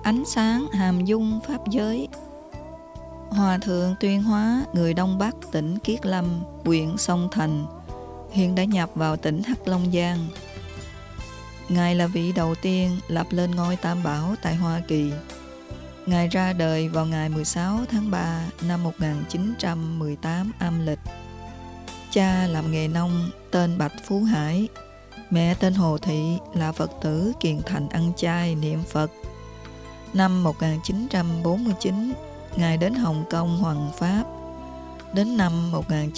ánh sáng hàm dung pháp giới. Hòa thượng Tuyên Hóa, người Đông Bắc tỉnh Kiết Lâm, huyện Sông Thành, hiện đã nhập vào tỉnh Hắc Long Giang. Ngài là vị đầu tiên lập lên ngôi Tam Bảo tại Hoa Kỳ. Ngài ra đời vào ngày 16 tháng 3 năm 1918 âm lịch. Cha làm nghề nông, tên Bạch Phú Hải. Mẹ tên Hồ Thị, là Phật tử kiền thành ăn chay niệm Phật. Năm 1949, Ngài đến Hồng Kông hoằng pháp. Đến năm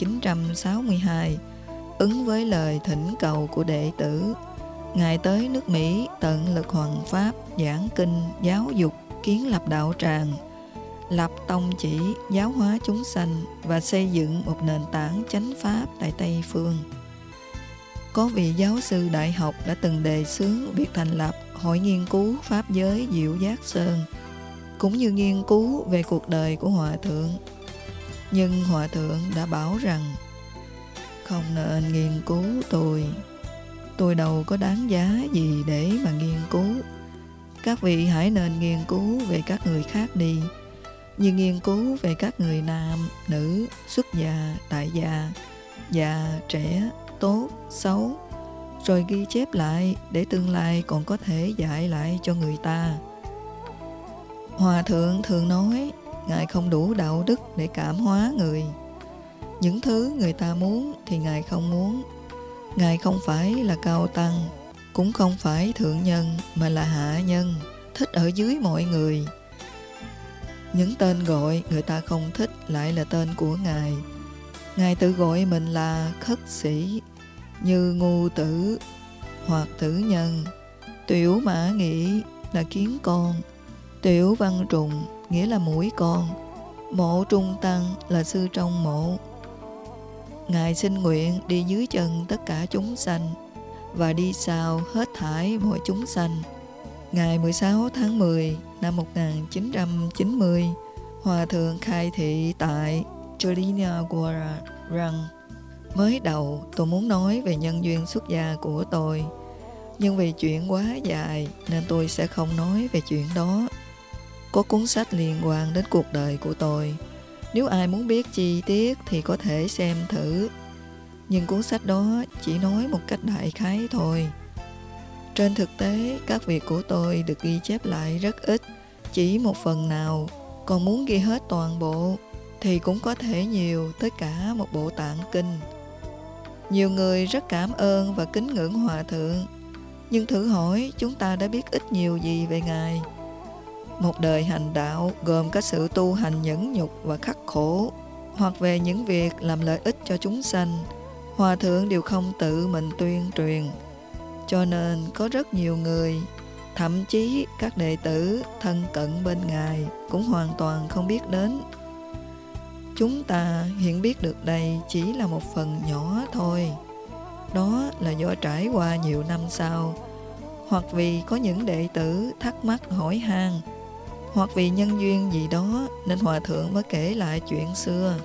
1962, ứng với lời thỉnh cầu của đệ tử, Ngài tới nước Mỹ tận lực hoằng pháp, giảng kinh, giáo dục, kiến lập đạo tràng, lập tông chỉ, giáo hóa chúng sanh và xây dựng một nền tảng chánh pháp tại Tây Phương. Có vị giáo sư đại học đã từng đề xướng việc thành lập Hội nghiên cứu Pháp giới Diệu Giác Sơn, cũng như nghiên cứu về cuộc đời của Hòa Thượng. Nhưng Hòa Thượng đã bảo rằng, không nên nghiên cứu tôi đâu có đáng giá gì để mà nghiên cứu. Các vị hãy nên nghiên cứu về các người khác đi, như nghiên cứu về các người nam, nữ, xuất gia, tại gia, già, trẻ, tốt, xấu, rồi ghi chép lại để tương lai còn có thể dạy lại cho người ta. Hòa Thượng thường nói, Ngài không đủ đạo đức để cảm hóa người. Những thứ người ta muốn thì Ngài không muốn. Ngài không phải là cao tăng, cũng không phải thượng nhân, mà là hạ nhân, thích ở dưới mọi người. Những tên gọi người ta không thích lại là tên của Ngài. Ngài tự gọi mình là khất sĩ, như Ngu Tử hoặc Tử Nhân. Tiểu Mã Nghị là kiến con, Tiểu Văn Trùng nghĩa là mũi con, Mộ Trung Tăng là sư trong mộ. Ngài xin nguyện đi dưới chân tất cả chúng sanh và đi sau hết thảy mọi chúng sanh. Ngày 16 tháng 10 năm 1990, Hòa Thượng khai thị tại Trinagora rằng, mới đầu tôi muốn nói về nhân duyên xuất gia của tôi, nhưng vì chuyện quá dài nên tôi sẽ không nói về chuyện đó. Có cuốn sách liên quan đến cuộc đời của tôi. Nếu ai muốn biết chi tiết thì có thể xem thử. Nhưng cuốn sách đó chỉ nói một cách đại khái thôi. Trên thực tế, các việc của tôi được ghi chép lại rất ít, chỉ một phần nào. Còn muốn ghi hết toàn bộ thì cũng có thể nhiều, tới cả một bộ tạng kinh. Nhiều người rất cảm ơn và kính ngưỡng Hòa Thượng. Nhưng thử hỏi chúng ta đã biết ít nhiều gì về Ngài? Một đời hành đạo gồm các sự tu hành nhẫn nhục và khắc khổ, hoặc về những việc làm lợi ích cho chúng sanh, Hòa Thượng đều không tự mình tuyên truyền. Cho nên có rất nhiều người, thậm chí các đệ tử thân cận bên Ngài cũng hoàn toàn không biết đến. Chúng ta hiện biết được đây chỉ là một phần nhỏ thôi. Đó là do trải qua nhiều năm sau, hoặc vì có những đệ tử thắc mắc hỏi han, hoặc vì nhân duyên gì đó nên Hòa Thượng mới kể lại chuyện xưa.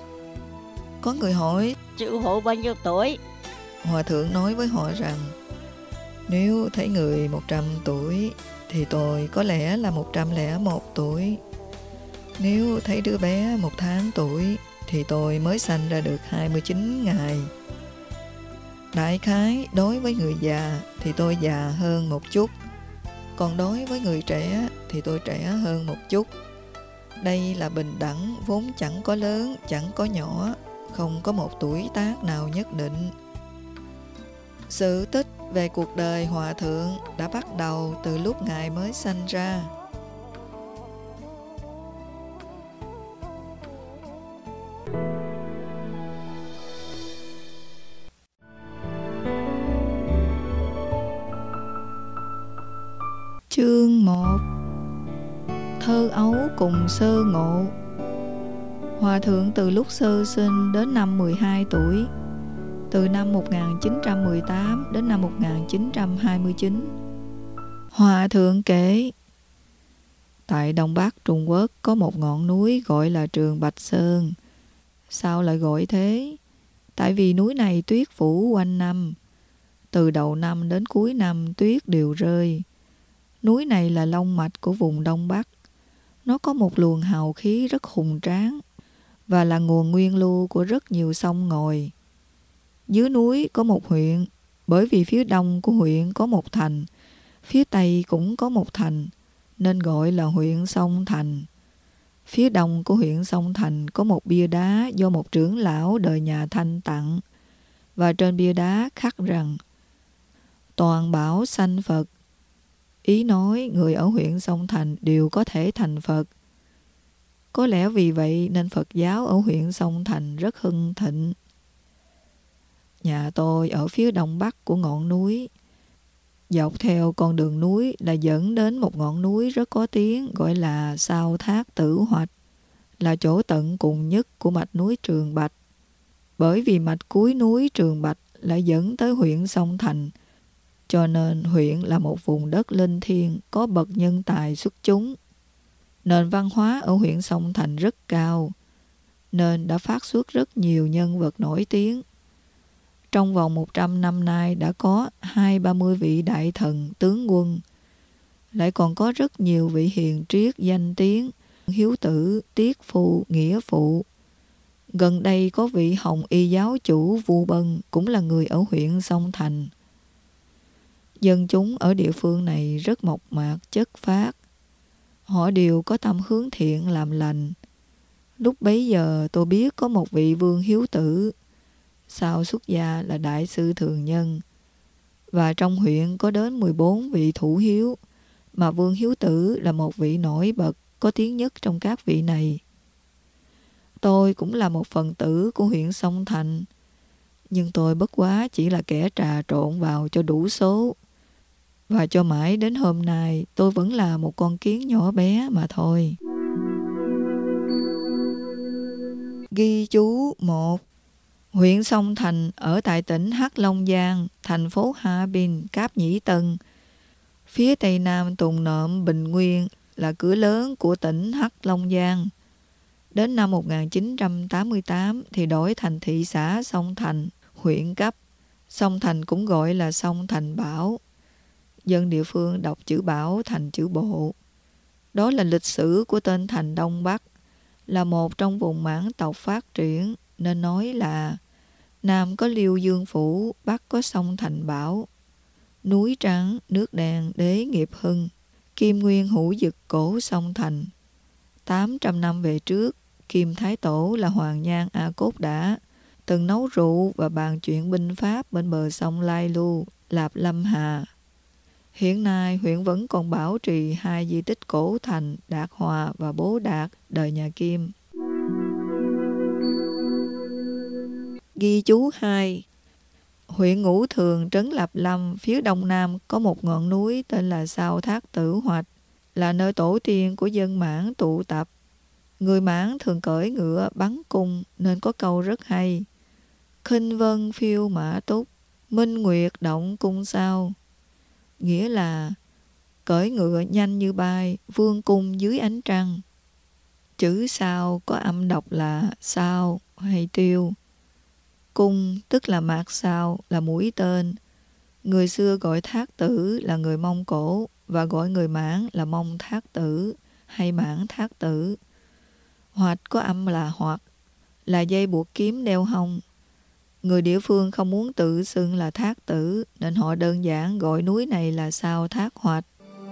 Có người hỏi, Sư phụ bao nhiêu tuổi? Hòa Thượng nói với họ rằng, nếu thấy người 100 tuổi thì tôi có lẽ là 101 tuổi. Nếu thấy đứa bé 1 tháng tuổi thì tôi mới sanh ra được 29 ngày. Đại khái đối với người già thì tôi già hơn một chút, còn đối với người trẻ thì tôi trẻ hơn một chút. Đây là bình đẳng, vốn chẳng có lớn, chẳng có nhỏ, không có một tuổi tác nào nhất định. Sự tích về cuộc đời Hòa Thượng đã bắt đầu từ lúc Ngài mới sanh ra. Chương 1. Thơ ấu cùng sơ ngộ. Hòa Thượng từ lúc sơ sinh đến năm 12 tuổi, từ năm 1918 đến năm 1929. Hòa Thượng kể, tại Đông Bắc Trung Quốc có một ngọn núi gọi là Trường Bạch Sơn. Sao lại gọi thế? Tại vì núi này tuyết phủ quanh năm. Từ đầu năm đến cuối năm tuyết đều rơi. Núi này là long mạch của vùng Đông Bắc. Nó có một luồng hào khí rất hùng tráng và là nguồn nguyên lưu của rất nhiều sông ngòi. Dưới núi có một huyện, bởi vì phía đông của huyện có một thành, phía tây cũng có một thành, nên gọi là huyện Sông Thành. Phía đông của huyện Sông Thành có một bia đá do một trưởng lão đời nhà Thanh tặng, và trên bia đá khắc rằng toàn bảo sanh Phật. Ý nói người ở huyện Sông Thành đều có thể thành Phật. Có lẽ vì vậy nên Phật giáo ở huyện Sông Thành rất hưng thịnh. Nhà tôi ở phía đông bắc của ngọn núi. Dọc theo con đường núi là dẫn đến một ngọn núi rất có tiếng gọi là Sao Thác Tử Hoạch, là chỗ tận cùng nhất của mạch núi Trường Bạch. Bởi vì mạch cuối núi Trường Bạch lại dẫn tới huyện Sông Thành, cho nên huyện là một vùng đất linh thiêng có bậc nhân tài xuất chúng. Nền văn hóa ở huyện Sông Thành rất cao, nên đã phát xuất rất nhiều nhân vật nổi tiếng. Trong vòng 100 năm nay đã có 20-30 vị đại thần, tướng quân. Lại còn có rất nhiều vị hiền triết danh tiếng, hiếu tử, tiết phu, nghĩa phụ. Gần đây có vị Hồng Y giáo chủ Vu Bân cũng là người ở huyện Sông Thành. Dân chúng ở địa phương này rất mộc mạc, chất phác. Họ đều có tâm hướng thiện làm lành. Lúc bấy giờ tôi biết có một vị vương hiếu tử, sau xuất gia là đại sư thường nhân. Và trong huyện có đến 14 vị thủ hiếu, mà vương hiếu tử là một vị nổi bật, có tiếng nhất trong các vị này. Tôi cũng là một phần tử của huyện Sông Thành, nhưng tôi bất quá chỉ là kẻ trà trộn vào cho đủ số. Và cho mãi đến hôm nay tôi vẫn là một con kiến nhỏ bé mà thôi. Ghi chú 1. Huyện Sông Thành ở tại tỉnh Hắc Long Giang, thành phố Hạ Bình, Cáp Nhĩ Tân. Phía tây nam Tùng Nộm, Bình Nguyên là cửa lớn của tỉnh Hắc Long Giang. Đến năm 1988 thì đổi thành thị xã Sông Thành, huyện cấp. Sông Thành cũng gọi là Sông Thành Bảo. Dân địa phương đọc chữ Bảo thành chữ Bộ. Đó là lịch sử của tên thành Đông Bắc, là một trong vùng mãn tộc phát triển, nên nói là Nam có Liêu Dương Phủ, Bắc có sông Thành Bảo. Núi trắng, nước đen, đế nghiệp hưng, Kim Nguyên hữu dực cổ sông Thành. 800 năm về trước, Kim Thái Tổ là Hoàng Nhan A Cốt Đả, từng nấu rượu và bàn chuyện binh pháp bên bờ sông Lai Lu, Lạp Lâm Hà. Hiện nay, huyện vẫn còn bảo trì 2 di tích cổ thành Đạt Hòa và Bố Đạt, đời nhà Kim. Ghi chú 2. Huyện Ngũ Thường, trấn Lạp Lâm, phía đông nam có một ngọn núi tên là Sao Thác Tử Hoạch, là nơi tổ tiên của dân Mãn tụ tập. Người Mãn thường cưỡi ngựa bắn cung, nên có câu rất hay: Khinh vân phiêu mã túc, minh nguyệt động cung sao. Nghĩa là cưỡi ngựa nhanh như bay, vương cung dưới ánh trăng. Chữ sao có âm đọc là sao hay tiêu. Cung tức là mạc sao, là mũi tên. Người xưa gọi Thác Tử là người Mông Cổ và gọi người Mãn là Mông Thác Tử hay Mãn Thác Tử. Hoạch có âm là hoặc, là dây buộc kiếm đeo hông. Người địa phương không muốn tự xưng là Thác Tử, nên họ đơn giản gọi núi này là Sao Thác Hoạch.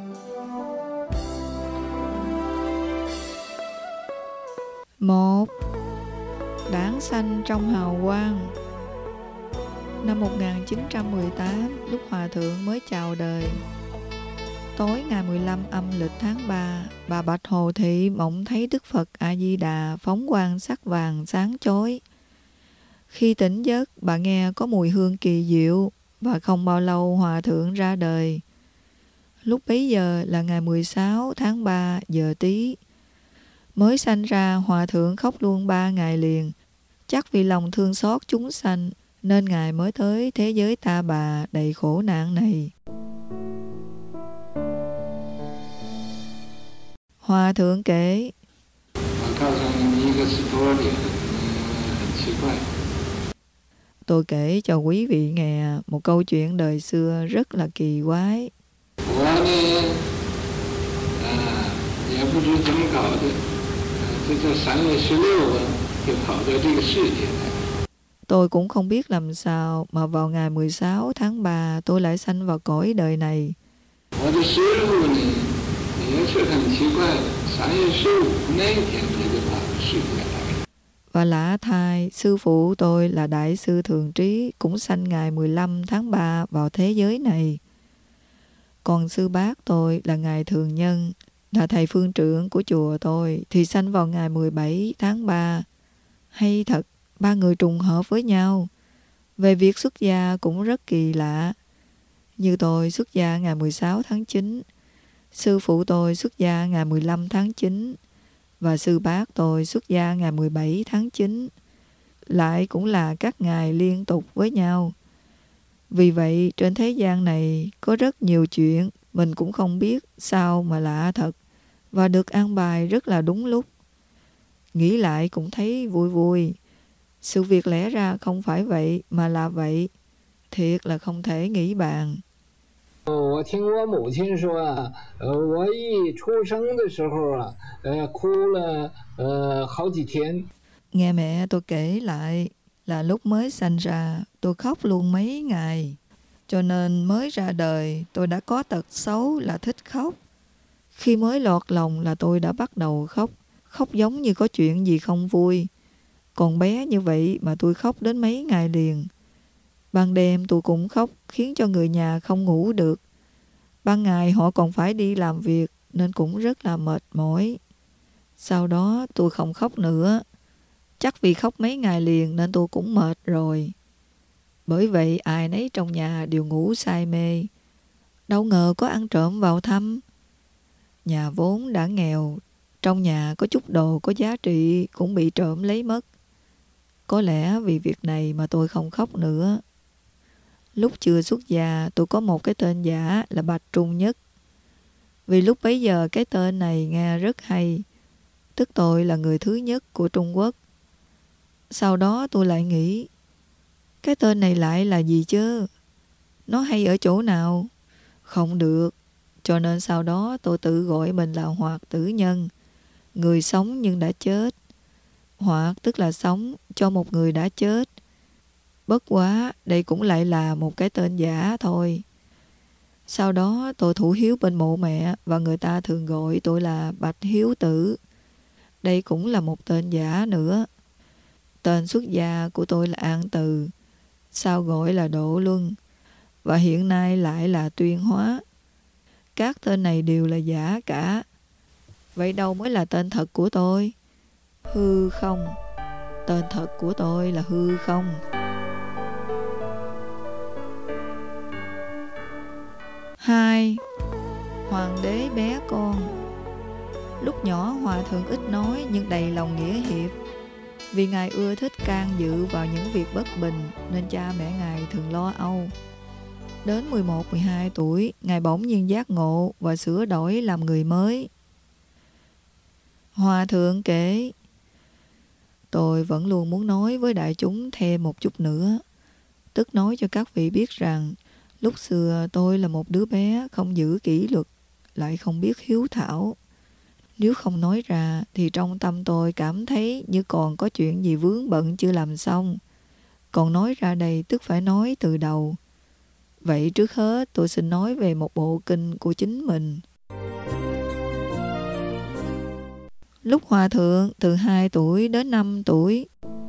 Một, đảng xanh trong hào quang. Năm 1918, lúc Hòa Thượng mới chào đời, tối ngày 15 âm lịch tháng 3, bà Bạch Hồ Thị mộng thấy Đức Phật A-di-đà phóng quang sắc vàng sáng chói. Khi tỉnh giấc, bà nghe có mùi hương kỳ diệu và không bao lâu Hòa Thượng ra đời. Lúc bấy giờ là ngày 16 tháng 3 giờ Tý. Mới sanh ra, Hòa Thượng khóc luôn 3 ngày liền. Chắc vì lòng thương xót chúng sanh nên Ngài mới tới thế giới ta bà đầy khổ nạn này. Hòa Thượng kể: Tôi kể cho quý vị nghe một câu chuyện đời xưa rất là kỳ quái. 不知怎么搞的，这叫3月16就跑到这个世界来。 Tôi cũng không biết làm sao mà vào ngày 16 tháng 3 tôi lại sanh vào cõi đời này. 我的师傅呢，也是很奇怪的，3月15那天他就跑到世界来。 Và lạ thay, sư phụ tôi là Đại sư Thường Trí cũng sanh ngày 15 tháng 3 vào thế giới này. Còn sư bác tôi là ngài Thường Nhân, là thầy phương trưởng của chùa tôi, thì sanh vào ngày 17 tháng 3. Hay thật, ba người trùng hợp với nhau. Về việc xuất gia cũng rất kỳ lạ. Như tôi xuất gia ngày 16 tháng 9, sư phụ tôi xuất gia ngày 15 tháng 9, và sư bác tôi xuất gia ngày 17 tháng 9. Lại cũng là các ngày liên tục với nhau. Vì vậy, trên thế gian này có rất nhiều chuyện mình cũng không biết sao mà lạ thật, và được an bài rất là đúng lúc. Nghĩ lại cũng thấy vui vui. Sự việc lẽ ra không phải vậy mà là vậy. Thiệt là không thể nghĩ bàn. 我听我母亲说啊，我一出生的时候啊，哭了好几天。 Nghe mẹ tôi kể lại là lúc mới sanh ra tôi khóc luôn mấy ngày. Cho nên mới ra đời tôi đã có tật xấu là thích khóc. Khi mới lọt lòng là tôi đã bắt đầu khóc. Khóc giống như có chuyện gì không vui. Còn bé như vậy mà tôi khóc đến mấy ngày liền. Ban đêm tôi cũng khóc khiến cho người nhà không ngủ được. Ban ngày họ còn phải đi làm việc nên cũng rất là mệt mỏi. Sau đó tôi không khóc nữa. Chắc vì khóc mấy ngày liền nên tôi cũng mệt rồi. Bởi vậy ai nấy trong nhà đều ngủ say mê. Đâu ngờ có ăn trộm vào thăm. Nhà vốn đã nghèo, trong nhà có chút đồ có giá trị cũng bị trộm lấy mất. Có lẽ vì việc này mà tôi không khóc nữa. Lúc chưa xuất gia tôi có một cái tên giả là Bạch Trung Nhất. Vì lúc bấy giờ cái tên này nghe rất hay. Tức tôi là người thứ nhất của Trung Quốc. Sau đó tôi lại nghĩ, cái tên này lại là gì chứ? Nó hay ở chỗ nào? Không được. Cho nên sau đó tôi tự gọi mình là Hoạt Tử Nhân, người sống nhưng đã chết. Hoạt tức là sống cho một người đã chết. Bất quá, đây cũng lại là một cái tên giả thôi. Sau đó tôi thủ hiếu bên mộ mẹ và người ta thường gọi tôi là Bạch Hiếu Tử. Đây cũng là một tên giả nữa. Tên xuất gia của tôi là An Từ, sau gọi là Độ Luân, và hiện nay lại là Tuyên Hóa. Các tên này đều là giả cả. Vậy đâu mới là tên thật của tôi? Hư không. Tên thật của tôi là Hư không. Hai, Hoàng đế bé con. Lúc nhỏ Hòa thượng ít nói nhưng đầy lòng nghĩa hiệp. Vì Ngài ưa thích can dự vào những việc bất bình nên cha mẹ Ngài thường lo âu. Đến 11-12 tuổi, Ngài bỗng nhiên giác ngộ và sửa đổi làm người mới. Hòa thượng kể, tôi vẫn luôn muốn nói với đại chúng thêm một chút nữa. Tức nói cho các vị biết rằng, lúc xưa tôi là một đứa bé không giữ kỷ luật, lại không biết hiếu thảo. Nếu không nói ra thì trong tâm tôi cảm thấy như còn có chuyện gì vướng bận chưa làm xong. Còn nói ra đây tức phải nói từ đầu. Vậy trước hết tôi xin nói về một bộ kinh của chính mình. Lúc Hòa thượng từ 2 tuổi đến 5 tuổi,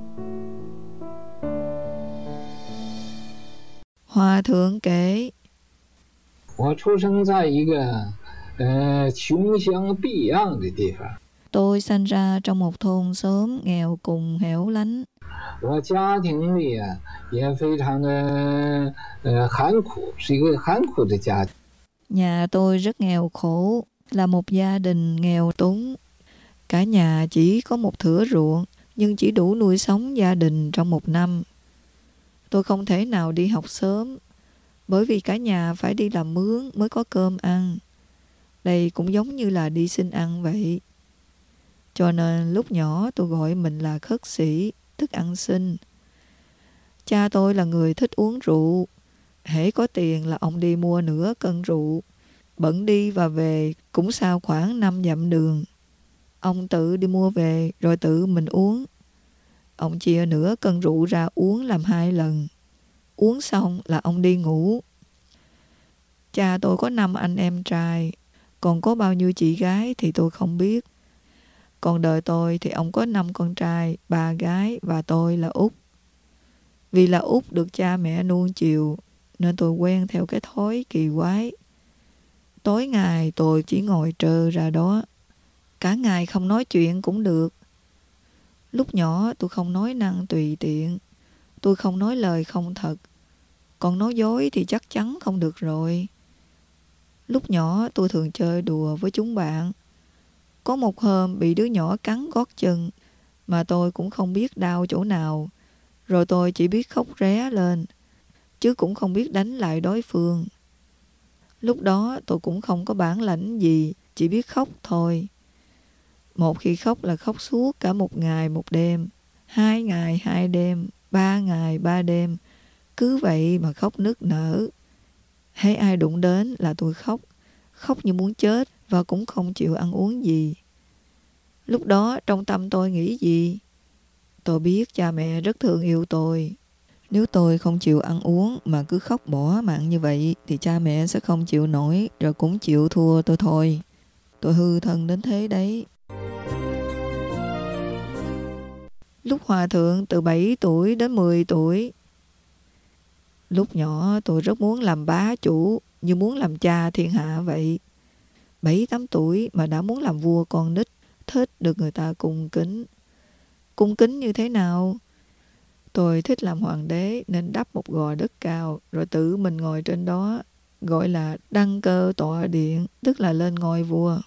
Hòa thượng kể, 我出生在一个穷乡僻壤的地方。 tôi sinh ra trong một thôn xóm nghèo cùng hẻo lánh. 我家庭里也非常的寒苦，是一个寒苦的家庭。 Nhà tôi rất nghèo khổ, là một gia đình nghèo túng. Cả nhà chỉ có một thửa ruộng, nhưng chỉ đủ nuôi sống gia đình trong một năm. Tôi không thể nào đi học sớm, bởi vì cả nhà phải đi làm mướn mới có cơm ăn. Đây cũng giống như là đi xin ăn vậy. Cho nên lúc nhỏ tôi gọi mình là khất sĩ, tức ăn xin. Cha tôi là người thích uống rượu. Hễ có tiền là ông đi mua nửa cân rượu. Bận đi và về cũng sao khoảng 5 dặm đường. Ông tự đi mua về rồi tự mình uống. Ông chia nửa cân rượu ra uống làm 2 lần. Uống xong là ông đi ngủ. Cha tôi có 5 anh em trai, còn có bao nhiêu chị gái thì tôi không biết. Còn đời tôi thì ông có 5 con trai, 3 gái và tôi là út. Vì là út được cha mẹ nuông chiều nên tôi quen theo cái thói kỳ quái. Tối ngày tôi chỉ ngồi trơ ra đó. Cả ngày không nói chuyện cũng được. Lúc nhỏ tôi không nói năng tùy tiện. Tôi không nói lời không thật. Còn nói dối thì chắc chắn không được rồi. Lúc nhỏ tôi thường chơi đùa với chúng bạn. Có một hôm bị đứa nhỏ cắn gót chân mà tôi cũng không biết đau chỗ nào. Rồi tôi chỉ biết khóc ré lên, chứ cũng không biết đánh lại đối phương. Lúc đó tôi cũng không có bản lãnh gì, chỉ biết khóc thôi. Một khi khóc là khóc suốt cả 1 ngày 1 đêm, 2 ngày 2 đêm, 3 ngày 3 đêm. Cứ vậy mà khóc nức nở. Hễ ai đụng đến là tôi khóc, khóc như muốn chết và cũng không chịu ăn uống gì. Lúc đó trong tâm tôi nghĩ gì? Tôi biết cha mẹ rất thương yêu tôi. Nếu tôi không chịu ăn uống mà cứ khóc bỏ mạng như vậy thì cha mẹ sẽ không chịu nổi rồi cũng chịu thua tôi thôi. Tôi hư thân đến thế đấy. Lúc hòa thượng từ 7 tuổi đến 10 tuổi. Lúc nhỏ tôi rất muốn làm bá chủ, như muốn làm cha thiên hạ vậy. 7-8 tuổi mà đã muốn làm vua con nít, thích được người ta cung kính. Cung kính như thế nào? Tôi thích làm hoàng đế nên đắp một gò đất cao rồi tự mình ngồi trên đó, gọi là đăng cơ tọa điện, tức là lên ngôi vua.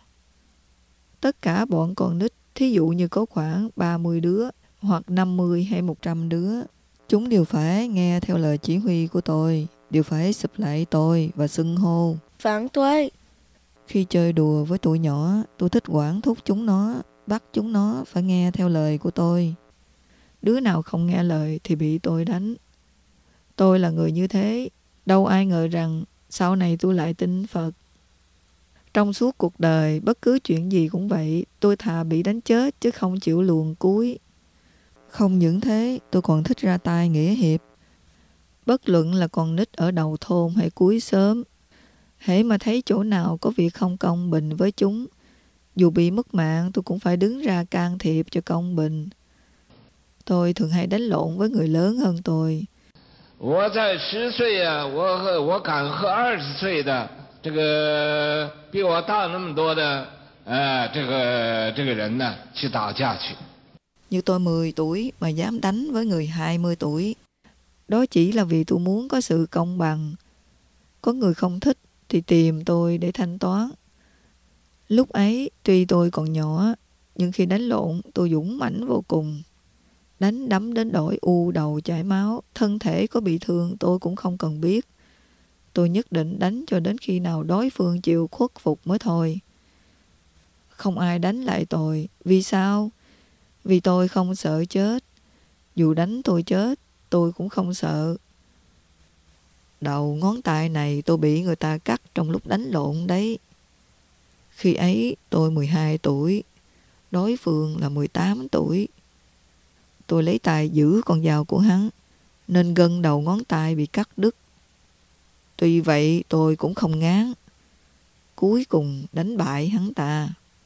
Tất cả bọn con nít, thí dụ như có khoảng 30 đứa hoặc 50 hay 100 đứa, chúng đều phải nghe theo lời chỉ huy của tôi, đều phải sụp lại tôi và xưng hô phản đối. Khi chơi đùa với tụi nhỏ, tôi thích quản thúc chúng nó, bắt chúng nó phải nghe theo lời của tôi. Đứa nào không nghe lời thì bị tôi đánh. Tôi là người như thế, đâu ai ngờ rằng sau này tôi lại tin Phật. Trong suốt cuộc đời, bất cứ chuyện gì cũng vậy, tôi thà bị đánh chết chứ không chịu luồn cúi. Không những thế, tôi còn thích ra tay nghĩa hiệp. Bất luận là con nít ở đầu thôn hay cuối xóm, hễ mà thấy chỗ nào có việc không công bình với chúng, dù bị mất mạng tôi cũng phải đứng ra can thiệp cho công bình. Tôi thường hay đánh lộn với người lớn hơn tôi. 我在10岁啊，我敢和20岁的这个比我大那么多的这个人呢去打架去。 Như tôi 10 tuổi mà dám đánh với người 20 tuổi. Đó chỉ là vì tôi muốn có sự công bằng. Có người không thích thì tìm tôi để thanh toán. Lúc ấy tuy tôi còn nhỏ, nhưng khi đánh lộn tôi dũng mãnh vô cùng. Đánh đấm đến đổi u đầu chảy máu, thân thể có bị thương tôi cũng không cần biết. Tôi nhất định đánh cho đến khi nào đối phương chịu khuất phục mới thôi. Không ai đánh lại tôi. Vì sao? Vì tôi không sợ chết. Dù đánh tôi chết, tôi cũng không sợ. Đầu ngón tay này tôi bị người ta cắt trong lúc đánh lộn đấy. Khi ấy tôi 12 tuổi, đối phương là 18 tuổi. Tôi lấy tay giữ con dao của hắn, nên gân đầu ngón tay bị cắt đứt. Tuy vậy tôi cũng không ngán. Cuối cùng đánh bại hắn ta.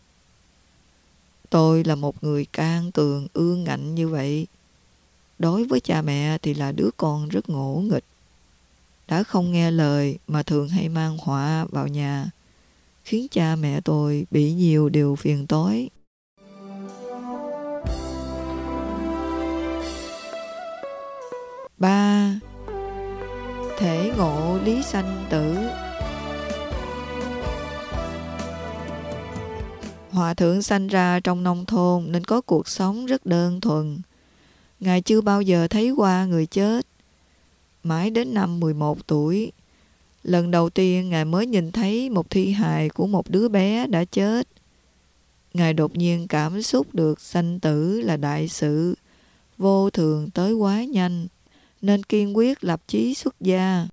Tôi là một người can cường ương ngạnh như vậy. Đối với cha mẹ thì là đứa con rất ngỗ nghịch. Đã không nghe lời mà thường hay mang họa vào nhà, khiến cha mẹ tôi bị nhiều điều phiền toái. 3. Thể ngộ lý sanh tử. Hòa thượng sanh ra trong nông thôn nên có cuộc sống rất đơn thuần. Ngài chưa bao giờ thấy qua người chết. Mãi đến năm 11 tuổi, lần đầu tiên Ngài mới nhìn thấy một thi hài của một đứa bé đã chết. Ngài đột nhiên cảm xúc được sanh tử là đại sự, vô thường tới quá nhanh, nên kiên quyết lập chí xuất gia.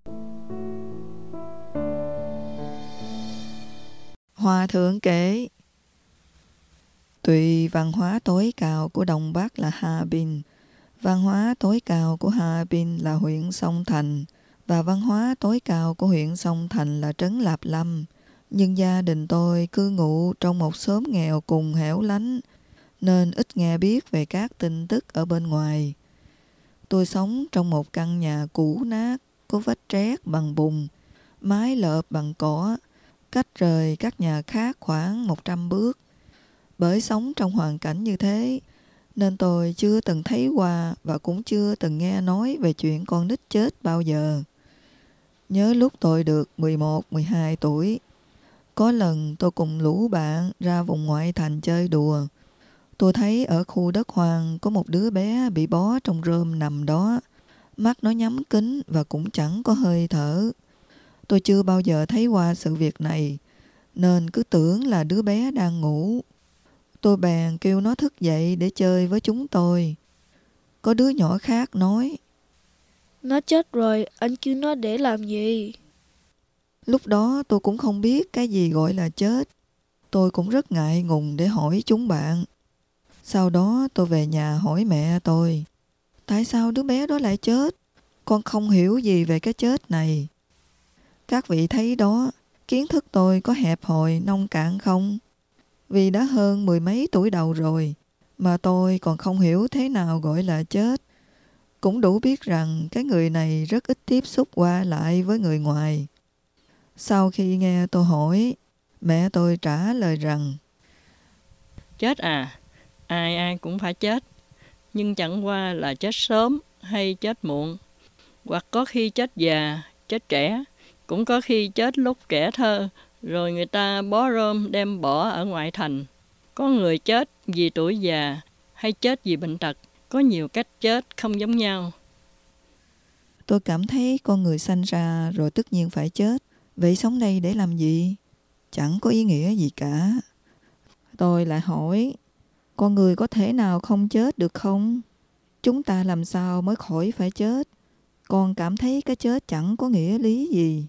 Hòa thượng kể, Tuy văn hóa tối cao của Đông Bắc là Harbin, văn hóa tối cao của Harbin là huyện Sông Thành, và văn hóa tối cao của huyện Sông Thành là trấn Lạp Lâm. Nhưng gia đình tôi cư ngụ trong một xóm nghèo cùng hẻo lánh, nên ít nghe biết về các tin tức ở bên ngoài. Tôi sống trong một căn nhà cũ nát, có vách trét bằng bùn, mái lợp bằng cỏ, cách rời các nhà khác khoảng 100 bước. Bởi sống trong hoàn cảnh như thế, nên tôi chưa từng thấy qua và cũng chưa từng nghe nói về chuyện con nít chết bao giờ. Nhớ lúc tôi được 11-12 tuổi, có lần tôi cùng lũ bạn ra vùng ngoại thành chơi đùa. Tôi thấy ở khu đất hoang có một đứa bé bị bó trong rơm nằm đó. Mắt nó nhắm kín và cũng chẳng có hơi thở. Tôi chưa bao giờ thấy qua sự việc này, nên cứ tưởng là đứa bé đang ngủ. Tôi bèn kêu nó thức dậy để chơi với chúng tôi. Có đứa nhỏ khác nói: Nó chết rồi, anh kêu nó để làm gì? Lúc đó tôi cũng không biết cái gì gọi là chết. Tôi cũng rất ngại ngùng để hỏi chúng bạn. Sau đó tôi về nhà hỏi mẹ tôi: Tại sao đứa bé đó lại chết? Con không hiểu gì về cái chết này. Các vị thấy đó, kiến thức tôi có hẹp hòi nông cạn không? Vì đã hơn 10 mấy tuổi đầu rồi, mà tôi còn không hiểu thế nào gọi là chết. Cũng đủ biết rằng cái người này rất ít tiếp xúc qua lại với người ngoài. Sau khi nghe tôi hỏi, mẹ tôi trả lời rằng: Chết à? Ai ai cũng phải chết. Nhưng chẳng qua là chết sớm hay chết muộn. Hoặc có khi chết già, chết trẻ. Cũng có khi chết lúc trẻ thơ, rồi người ta bó rơm đem bỏ ở ngoại thành. Có người chết vì tuổi già hay chết vì bệnh tật. Có nhiều cách chết không giống nhau. Tôi cảm thấy con người sanh ra rồi tất nhiên phải chết. Vậy sống đây để làm gì? Chẳng có ý nghĩa gì cả. Tôi lại hỏi: Con người có thể nào không chết được không? Chúng ta làm sao mới khỏi phải chết? Con cảm thấy cái chết chẳng có nghĩa lý gì.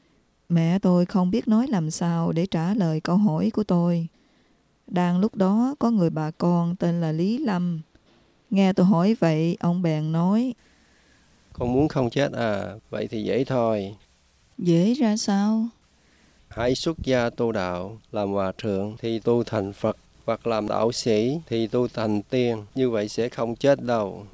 Mẹ tôi không biết nói làm sao để trả lời câu hỏi của tôi. Đang lúc đó có người bà con tên là Lý Lâm. Nghe tôi hỏi vậy, ông bèn nói: Con muốn không chết à? Vậy thì dễ thôi. Dễ ra sao? Hãy xuất gia tu đạo, làm hòa thượng thì tu thành Phật, hoặc làm đạo sĩ thì tu thành tiên, như vậy sẽ không chết đâu.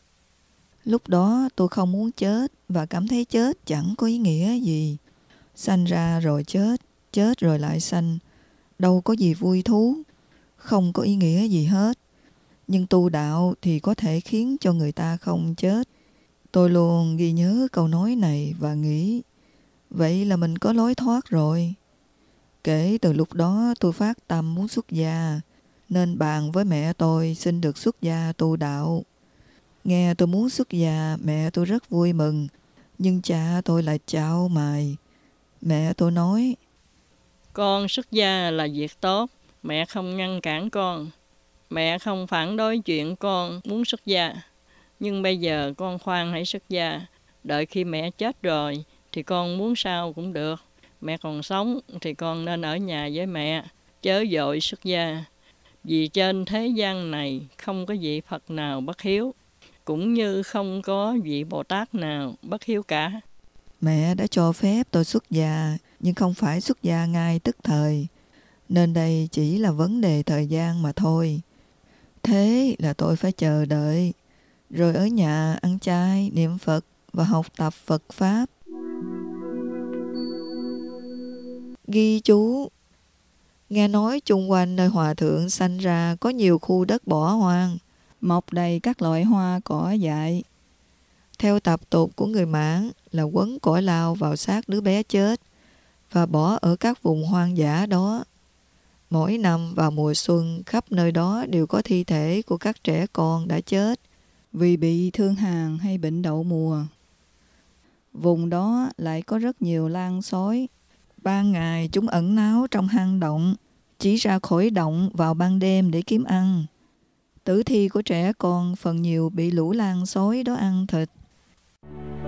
Lúc đó tôi không muốn chết và cảm thấy chết chẳng có ý nghĩa gì. Sanh ra rồi chết, chết rồi lại sanh, đâu có gì vui thú, không có ý nghĩa gì hết. Nhưng tu đạo thì có thể khiến cho người ta không chết. Tôi luôn ghi nhớ câu nói này và nghĩ, vậy là mình có lối thoát rồi. Kể từ lúc đó tôi phát tâm muốn xuất gia, nên bàn với mẹ tôi xin được xuất gia tu đạo. Nghe tôi muốn xuất gia, mẹ tôi rất vui mừng, nhưng cha tôi lại chao mày. Mẹ tôi nói: Con xuất gia là việc tốt, mẹ không ngăn cản con. Mẹ không phản đối chuyện con muốn xuất gia. Nhưng bây giờ con khoan hãy xuất gia. Đợi khi mẹ chết rồi thì con muốn sao cũng được. Mẹ còn sống thì con nên ở nhà với mẹ, chớ vội xuất gia. Vì trên thế gian này không có vị Phật nào bất hiếu, cũng như không có vị Bồ Tát nào bất hiếu cả. Mẹ đã cho phép tôi xuất gia, nhưng không phải xuất gia ngay tức thời, nên đây chỉ là vấn đề thời gian mà thôi. Thế là tôi phải chờ đợi, rồi ở nhà ăn chay, niệm Phật và học tập Phật Pháp. Ghi chú: nghe nói chung quanh nơi hòa thượng sanh ra có nhiều khu đất bỏ hoang, mọc đầy các loại hoa cỏ dại. Theo tập tục của người Mãn là quấn cỏ lau vào xác đứa bé chết và bỏ ở các vùng hoang dã đó. Mỗi năm vào mùa xuân, khắp nơi đó đều có thi thể của các trẻ con đã chết vì bị thương hàn hay bệnh đậu mùa. Vùng đó lại có rất nhiều lang sói. Ban ngày chúng ẩn náu trong hang động, chỉ ra khỏi động vào ban đêm để kiếm ăn. Tử thi của trẻ con phần nhiều bị lũ lang sói đó ăn thịt.